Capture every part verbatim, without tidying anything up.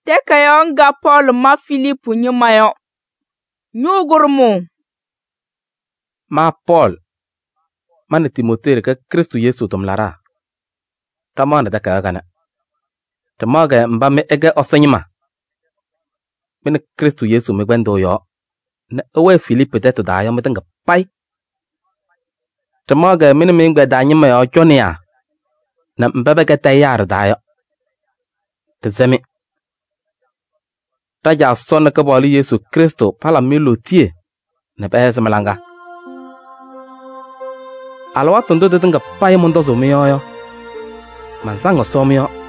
Tekayonga Paul ma Philippe nyumayo. Nyugurmu. Ma Paul. Mani Timothée ka Kristo Yesu tum lara. Tamana da ka gana. Tamaga mba me ege osanyima. Mini Kristo Yesu me gwendo yo. Na ewe Philippe teto da yo metenga pai. Tamaga mini me ngwe da nyima yo chonia. Na mbebe ke tayar da yo. Tezemi. Taja sona ka boli Yesu Kristo pala milo tie. Na behese malanga. Alwa tondo de tenga pai mondo zo me yo. Manzango so me yo.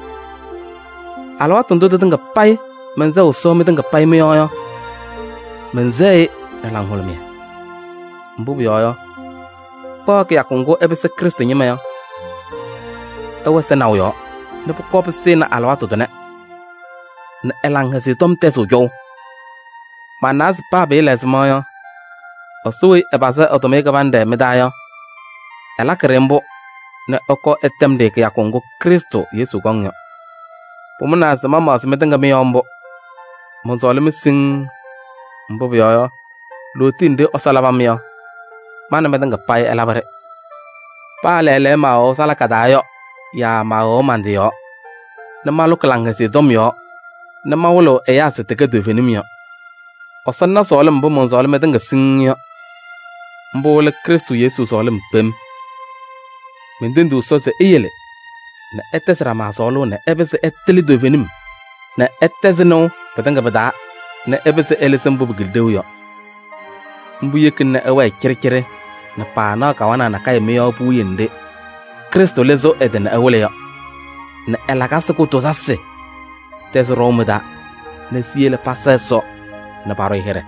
Alwa tondo de tenga pai. Menze o so me tenga pai me yo. Menze na langhol me. Mbubu yo yo. Pa ke yakungo ebese Kristo nyima yo. Ewe se na yo. Ne pokop se na alwa to ne. Na elang hasi tom teso jo. Manaz pa be les mo yo. Osui ebase otomeka bande medayo. Ela kerembo na oko etemde ke yakongo Kristo Yesu gongyo. Pumuna sama mas metenga me yombo. Monzole mising mbo yo. Lutinde osalaba me yo. Mana metenga pai elabare. Pa lele ma o sala kadayo. Ya ma o mande yo. Na malu kelanga si dom yo. Na mawolo eya se teke devenim yo. Osanna sole mbo monzole metenga sing yo. Mbo le Kristo Yesu sole mpem. Mendendu so se eyele. Na etesra ma solo na ebese eteli devenim. Na etezeno petenga beda. Na ebese elese mbo bugildew yo. Mbu yekin na ewe kirikiri. Na pa na kawana na kai meyo pu yende. Kristo lezo eden ewele yo. Na elakase ko to sase. Tes romeda. Na siele paseso. Na paro here.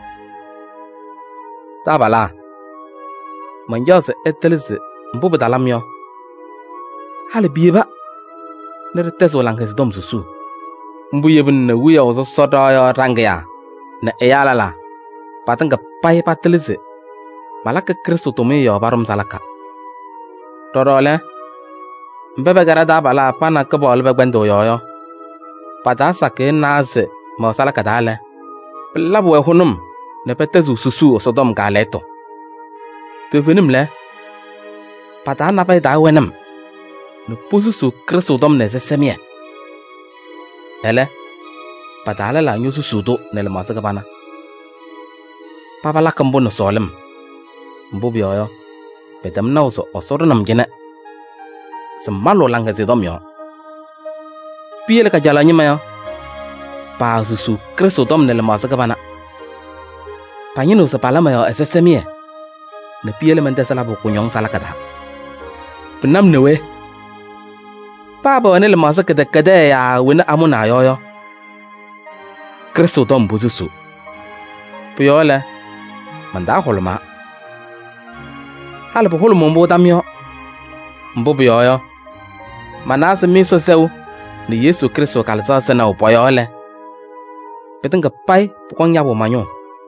Tabala. Manjase etelise mbo bedalam yo. Hali bieba. Nere teso langhes dom susu. Mbu yebin na wuya ozo sodo yo rangya. Na eyalala. Patanga pai patelise. Malaka Kristo tome yo barum salaka. Torole. Mbebe gara da bala pana kebol be gwendo yo yo. Pata sake naze mo salaka dale. Labu e hunum. Ne petezu susu osodom galeto. Tevenim le. Pata na pe da wenem. No pususu Kristo dom ne se semie. Ele. Pata la nyu susu do ne le masaka bana. Papa la kambo no solem. Mbubi yo yo. Petam na oso osoro nam jene. Semalo langga se dom yo. Piele ka jala nyima yo. Pa susu Kristo dom ne le masaka bana. Panyino se palama yo ese semie. Ne piele mente sala bo kunyong sala kada. Penam newe. Papa ne le masa kede kede ya wena amuna yo yo. Kristo dom buzusu. Piyole. Manda holma. Hale po holmo mbo damyo. Mbo yo yo. Manase miso seu. Ni Yesu Kristo kalsa sena upoyole. Petenga pai pokong nyabo manyo.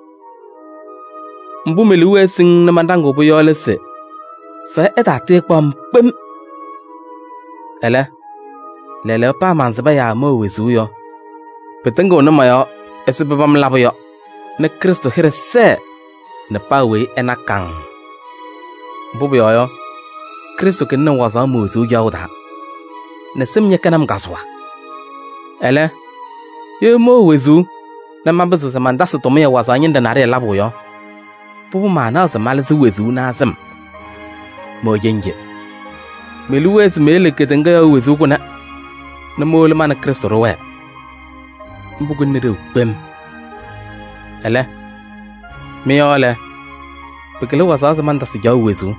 Mbu meliwe sing na mandango buyole se. Fe eta te kwam pem. Ele. Lele pa manzaba ya mo wezu yo. Petengo no mayo esebam labo yo. Ne Kristo here se. Ne pa we enakang. Mbu yo yo. Kristo ke no waza mo wezu yauda. Ne semye kanam gaswa. Ele. Ye mo wezu. Na mambezo se mandasa tome waza nyenda nare labo yo. Pupu mana se malese wezu na sem. Mo yenje. Meluwes mele ketenga wezu kuna. Na mole mana Kristo rowe. Mbugu nere bem. Ele. Miyole. Pekele wasa se manda se jaw wezu.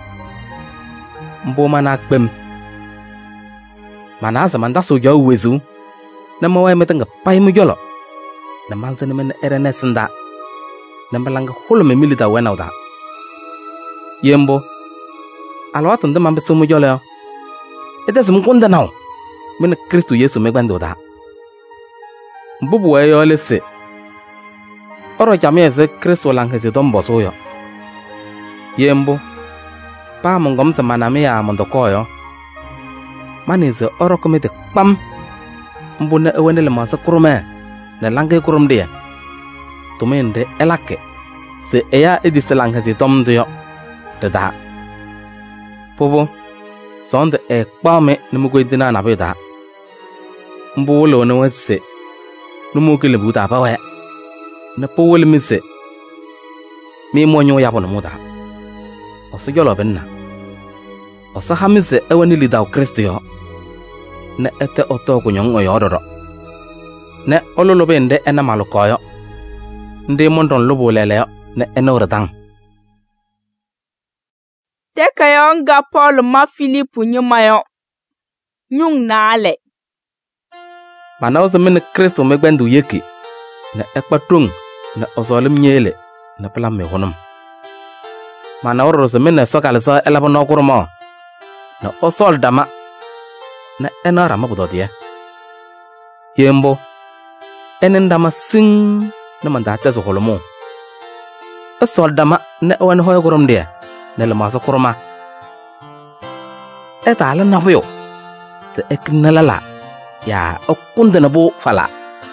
Mbo mana bem. Mana se manda so jaw wezu. Na mawe metenga pai mu jolo. Na manse ne men erenesnda. Na mbalanga holo me milita wena uda. Yembo. Alwa tonde mambe so mu jolo yo. Ede se mkonda now. Mena Kristo Yesu me gwando da. Mbubu we yo lese. Oro jamie se Kristo lang hezi dombo so yo. Yembo. Pa mongom se maname ya mondoko yo. Manize oro komete pam. mbu na ewene le masa kurume na lange kurum dia tumende elake se eya edi selang hezi tom dio da pobo sonde e kpame numugo dina na beda mbu lo no wese numugo le buta ba we na powol mise mi monyo ya bono muda oso jolo benna oso hamise ewani lida Kristo yo na ete oto kunyon oyodoro ne ololo bende ena malukoyo ndi mondon lubu lele ne enoradang Tekayon ga Paul ma Philippe nyumayo nyung nale mana ozo men Kristo megbendu yeki na ekpatung na ozolim nyele na plam me honum mana oro zo men sokalsa elabo no kurmo na osol dama na enara mabudodia yembo enen dama sing na mandata zo holomo osol dama na wan hoyo kurum dia na le masa kurma etala na boyo se eknalala ya okunda na bo fala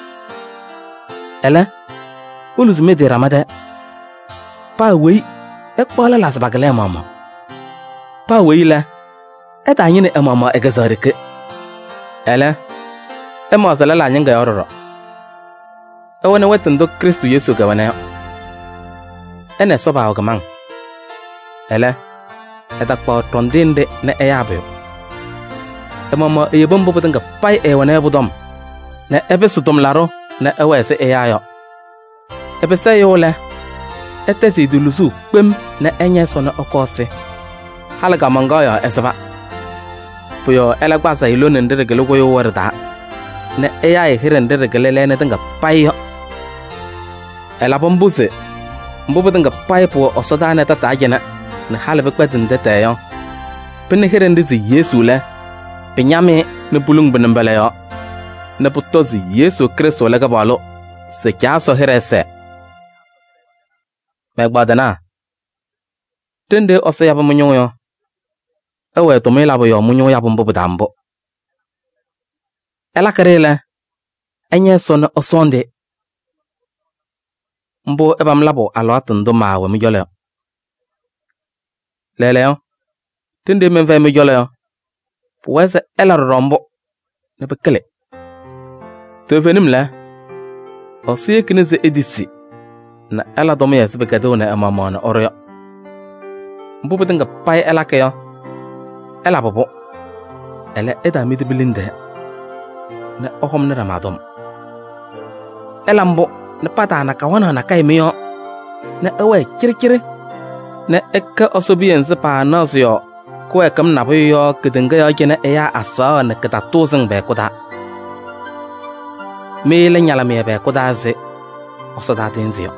ele ulus me de ramada pa wei ekpala las bagale mama pa wei la eta nyine e mama e gazarike ele e ma sala la nyanga yororo e wona wetin do Kristo Yesu ga wana ene so ba ga man ele eta pa tondinde ne e yabe e mama e bombo potanga pai e wana budom ne ebe sutom laro ne e wese e yayo ebe se yo le etesi dulusu pem ne enye so ne okose halaga mangoyo esaba puyo elagbasa ilo ne ndere gele koyo warda ne eya e hiren ndere gele le ne tanga payo ela bombuse mbubu tanga payo po osoda ne tata ajena ne halabe kwetin dete yo pene hiren disi Yesu le pinyame ne bulung benembele yo ne putozi Yesu Kristo le gabalo se kyaso hirese megbadana tende ose yabo munyo ewe to me labo yo munyo yabo mbobu dambo ela karela enye sona osonde mbo ebam labo alo atundo mawe mujole lele yo tende menve mujole yo puwese ela rombo ne bekele to venim la osie kineze edisi na ela domo ya sibe gado na amama na oryo mbubu tinga pai ela kayo ela bobo ele eda midi bilinde na ohom na ramadom ela mbo na pata na kawana na kai miyo na ewe kirikiri na eka osobien se pa nasyo ko ekam na boyo kidinga yo kena eya asa na kata tozing be koda mele nyala me be koda ze osoda tenzio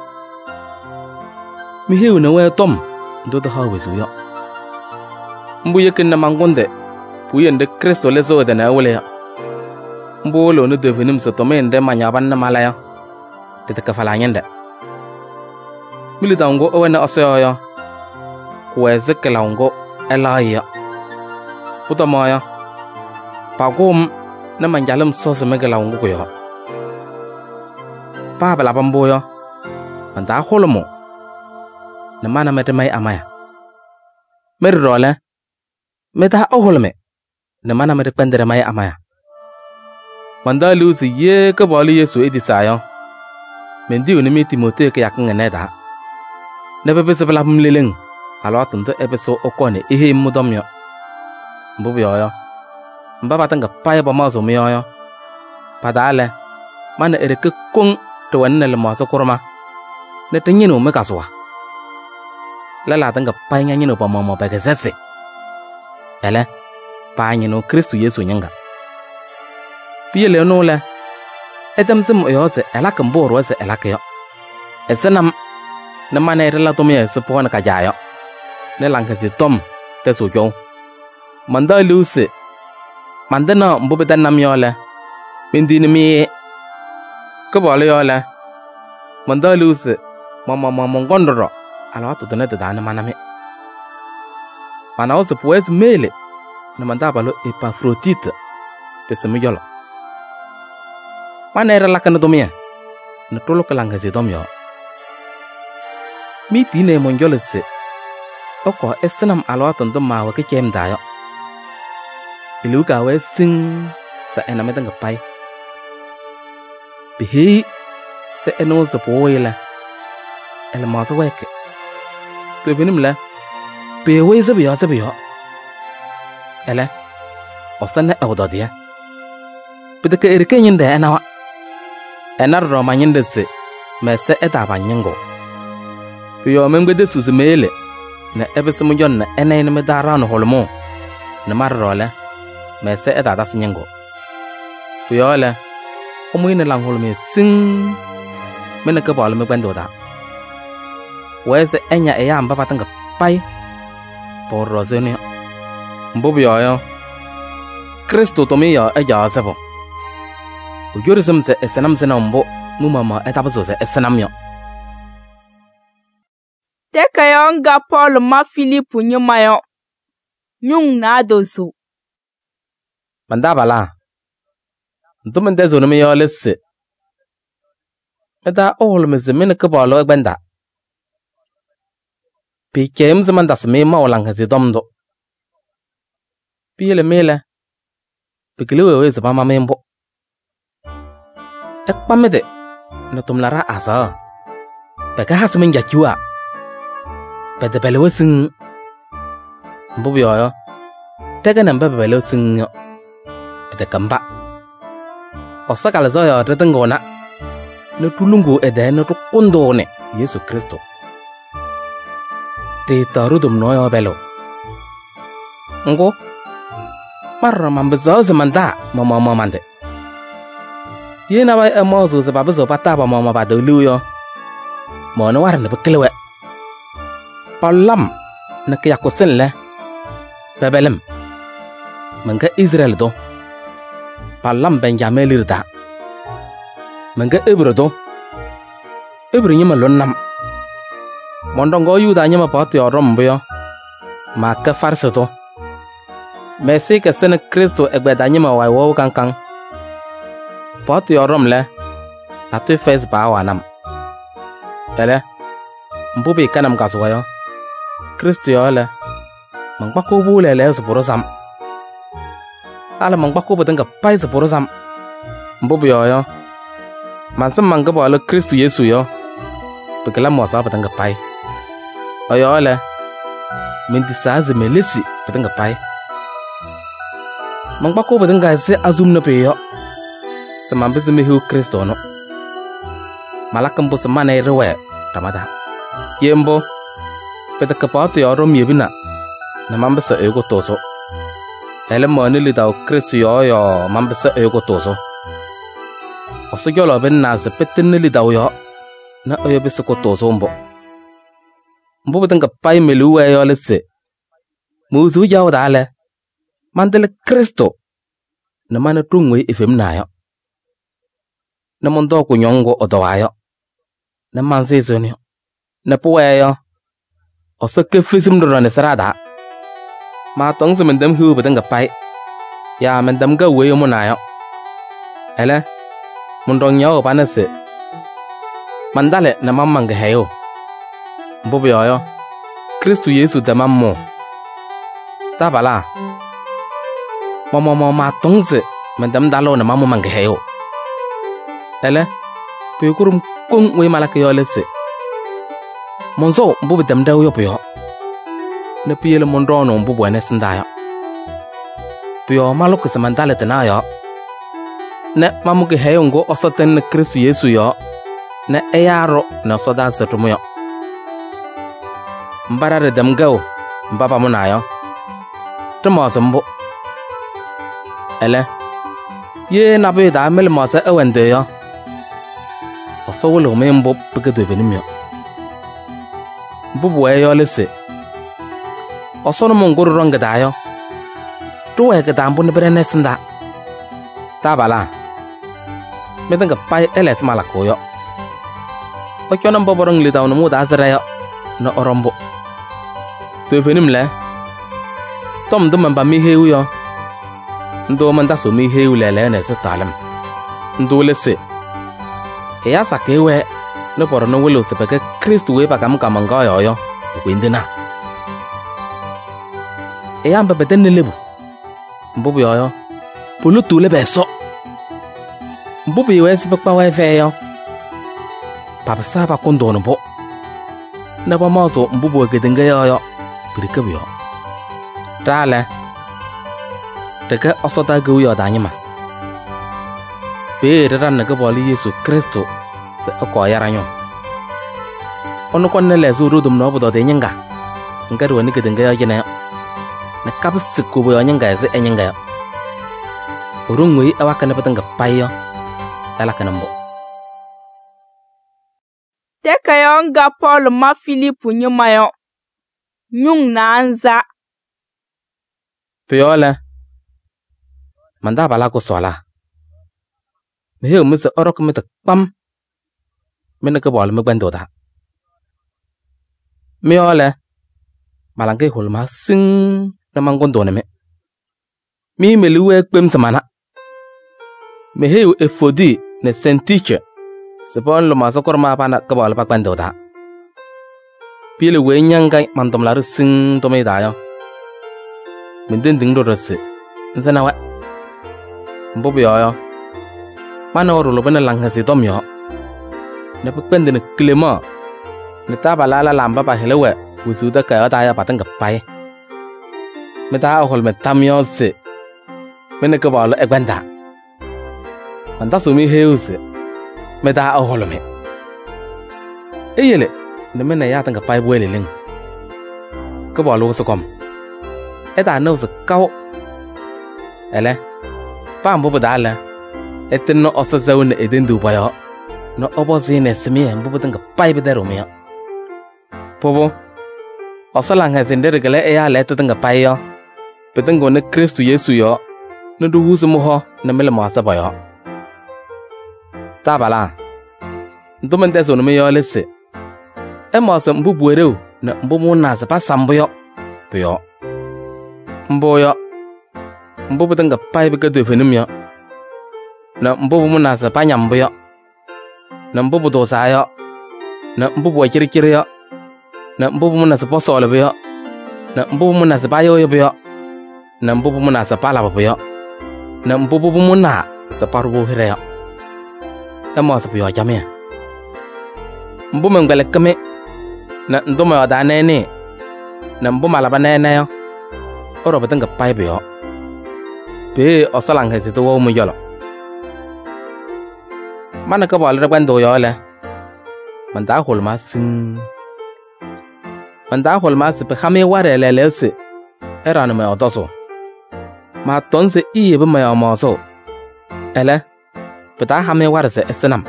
mi heu na we tom ndo da hawe zuyo mbu yekin na mangonde puyende Kristo lezo de na wele mbu lo no devenim so to mende manyaban na malaya de ta kafala nyende militango o na asoyo kweze kelango elaya puto moya pagum na manjalum so se megalango ko yo pa bala bamboyo anda holomo na mana mete mai amaya mer rola meta oholme na mana mete pendere mai amaya manda lusi ye ka boli Yesu edisayo mendi uni mi Timote ka yakin ne da ne bebe se bala mleleng alo tunto ebeso okone ihe mudomyo mbubu yo mbaba tanga paye ba mazo mi yo padale mana ereke kong to wanne le maso kurma ne tanyino me kaswa lala tanga paye nyino ba mama ba gezese ele pa nyino Kristo Yesu nyanga piele no le etam sim yo se ela kamboro se ela kayo esenam na mana rela to me se pona ka jayo ne langka si tom te so jo manda luce mandana mbobe dan nam yo le bindini mi ko bole yo le manda luce mama mama ngondoro ala to tene da na maname mana o se pues mele na manda balo Epafrodite pese mi yolo Mana era lakan domia. Na tolo kalanga zi dom yo. Mi tine monjolese. Oko esenam alwatan dom mawa ke kem dayo. Ilu gawe sing sa enametang kapai. Bihi se eno se poela. Ela masa weke. Tu venim la. Pe we se biyo se biyo. Ela. Osana awdo dia. Pita ke erike nyinde enawa. Enar ro manyinde se. Mese etaba nyengo. Piyo membe de susu mele. Na ebe se munjon na ena ina me dara no holmo. Na mar ro le. Mese etaba se nyengo. Piyo le. Omo ina lang holme sing. Mena ke bol me bendo da. Wese enya e yamba patanga pai. Por rozene. Mbobu yo yo. Kristo to me yo e ja sebo. Ujurism se esenam se nambo mumama etabazo se esenam yo. Teka yonga Paul ma Philip nyuma yo. Nyung na dosu. Manda bala. Ntumen dezo no me yo lesse. Eda all me ze mena ke bolo e benda. Pi kem ze manda se me ma olang ze domdo. Pi le mele. Pi kilewe we ze ba ma membo. Ek pamede na tumlara asa. Peka has men jakua. Pede belewe sing. Mbubu yo. Tega namba belewe sing yo. Pede kamba. Osaka le zo yo retengona. Na tulungu ede na tukundo ne Yesu Kristo. Te tarudum no yo belo. Ngo. Marra mambezo ze manda mama mama mande. Yena ba emozo ze babezo pataba mama ba dulu yo. Mo no war ne beklewe. Palam na kya ko senle. Bebelem. Manga Israel do. Palam Benjamin lirda. Manga Ebro do. Ebro nyima lonnam. Mondongo yuda nyima pati orombo yo. Ma ka farse do. Mesi ke sene Kristo egbeda nyima wa wo kankang. Poti orom le. Atu face ba wanam. Ele. Mbubi kanam kaswa yo. Kristo yo le. Mangbako bu le le zborosam. Ala mangbako bu denga pai zborosam. Mbubi yo yo. Mansam mangabo ala Kristo Yesu yo. Bekela mosa batanga pai. Oyo le. Mindi saze melisi batanga pai. Mangbako bu denga se azum na pe yo. Semambe semehu Kristo no. Malakambo semana rewe ramada. Yembo. Peta kapatu yo rom yebina. Na mambe se ego toso. Ele moni li daw Kristo yo yo mambe se ego toso. Oso yolo ben na se petene li daw yo. Na oyo be se ko toso mbo. Mbo betanga pai melu we yo lese. Muzu yaw dale. Mandele Kristo. Na mana tungwe ifem na yo. Na mondo ku nyongo odowayo. Na manse zonyo. Na puweyo. Oso ke fisim do ne sarada. Ma tong se mendem hu betanga pai. Ya mendem ga weyo monayo. Ele. Mondo nyawo panase. Mandale na mamanga heyo. Mbobo yo. Kristo Yesu da mammo. Tabala. Momo mo ma tong se mendem dalo na mammo manga heyo. Ele, pekurum kung we malaki yo lese. Monzo mbubu damda yo pyo. Ne piyele mondrono mbubu ene sindayo. Pyo maluku se mandale tena yo. Ne mamuki heyo ngo osoten ne Kristo Yesu yo. Ne eyaro ne osoda setumu yo. Mbarare damgao mbaba muna yo. Tumo zambu. Ele, ye nabe da mele masa ewende yo. Oso wolo me mbo pegede venimyo. Mbubu we yo lese. Oso no mongoro ronga dayo. Tuwe ke dambu ne brene sinda. Tabala. Medenga pai eles malako yo. Okyo no mbo borong lida no muda azra yo. No orombo. Te venim le. Tom dum mba mi heu yo. Ndo manda so mi heu le le ne se talem. ndule se ya sakewe no poro no welo se peke Kristo we pakam kamanga yo yo kwendina ya mba beten lebu mbubu yo yo pulu tule beso mbubu we se pakpa we fe yo papa sa pa kondo no bo na ba maso mbubu gedenga yo yo pirike yo dale teke osota gu yo danyima be ran na gabali Yesu Kristo se ko yaranyo onu kon ne le zuru dum no bodo de nyanga ngari woni gedenga yo jene na kabs ko bo nyanga se enyanga urungui awaka ne patanga payo ala kanambo teka yo nga Paul ma Philip nyumayo nyung na anza Piola manda bala ko sola me he mu se orok me ta pam me ne ko bol me gbando da me ole malange hol ma sing na mangondo ne me mi me luwe kpem samana me he e fodi ne sentiche se bon lo ma sokor ma pa na ko bol pa gbando da pile we nyanga mandom la sing to me da yo Minden ding do rase nzana wa mbobo yo mana oro lo bena langa se tom yo ne pende ne klema ne ta bala la lamba ba helewe wusuda ka ta ya patanga pai me ta hol me tamyo se mene ko balo e gwanda anda sumi heuse me ta hol me eyele ne mena ya tanga pai bwele ling ko balo so kom eta no se kau ele pambo bodala etenno osazawne edendu bayo no obozine semie mbubu tanga pai bedero me pobo osalanga sendere gele e ya leta tanga pai yo petango ne Kristo Yesu yo no du husu mo ho na mele mo asa bayo tabala ndomende so no me yo lese e mo se mbubu ereu na mbumu na se pa sambo yo mboyo mbubu tanga pai be gado fenim yo na mbubu muna sa panyambo yo na mbubu do sa yo na mbubu wa kirikiri yo na mbubu muna sa posole be yo na mbubu muna sa bayo yo be yo na mbubu muna sa pala be yo na mbubu muna sa parubo hire yo emo sa yo jamia mbumu ngale kame na ndoma yo da nene na mbumu alaba nene yo oro betanga pai be yo be osalanga se to wo mu yolo mana ka bol rabando yo le manda hol ma sin manda hol ma se pe khame ware le le se era no me otoso ma tonse iye be ma ma so ele peta khame ware se esenam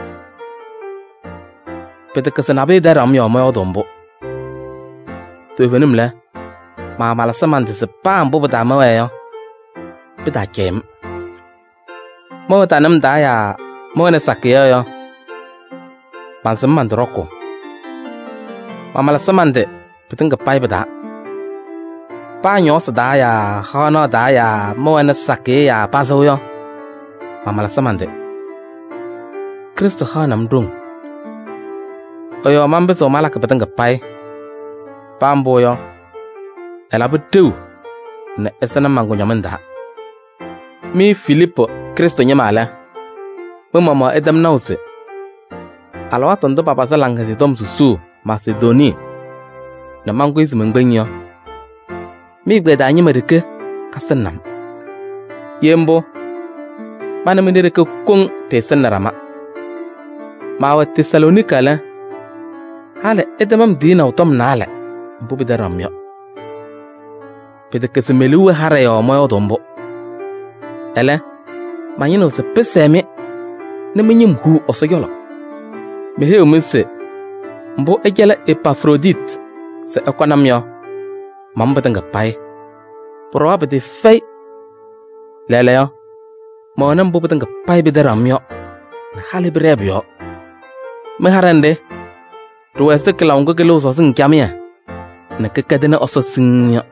peta kasana be daram yo ma odombo to venim le ma mala samante se pam bo bata ma yo bita kem mo tanam da ya mo ne sakya yo pansam mandroko ma mala samante pitinga pai bata pa nyo sa da ya hono da ya mo ne sakya ya paso yo ma mala samante Kristo hanam dung oyo mambe so mala ka pitinga pai pambo yo ela betu na esana mango nyamanda mi Filipo Kristo nyamala mama ma edam nause alwa tondo papa salanga si tom susu Macedoni na mango isi mengbenyo mi gweda nyimereke kasanam yembo mana mendereke kong te sanarama mawa Tesalonika la hale edamam dina utom nale mbubi daramyo pede kesemelu hare yo moyo dombo ele manyino se peseme ne menyim hu osogolo me he umse mbo ejela Epafrodite se ekonamyo mambetanga pai probably fei lele yo mo na mbo betanga pai bidaramyo na hale brebyo me harande ruweste kelaungo kelo so sing jamia na kekadena oso singyo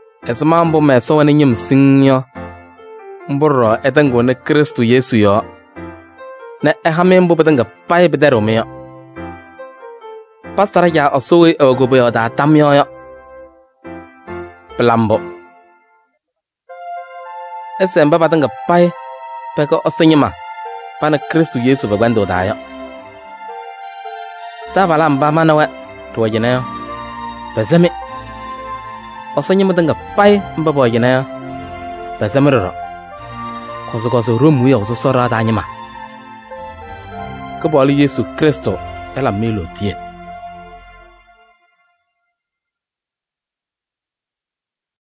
esmambo me so wani nyim singyo mboro etango ne Kristo Yesu yo na ehamen bu bedanga pai bedaro me yo pastor ya osowe ogo be da tamyo yo plambo esemba badanga pai peko osenyima pana Kristo Yesu bagwando da yo ta balamba manawe to jina yo bazame osenyima danga pai mbabo jina yo bazame ro kozo kozo rumu yo so sora da nyima ko boli Yesu Kristo ela melo tie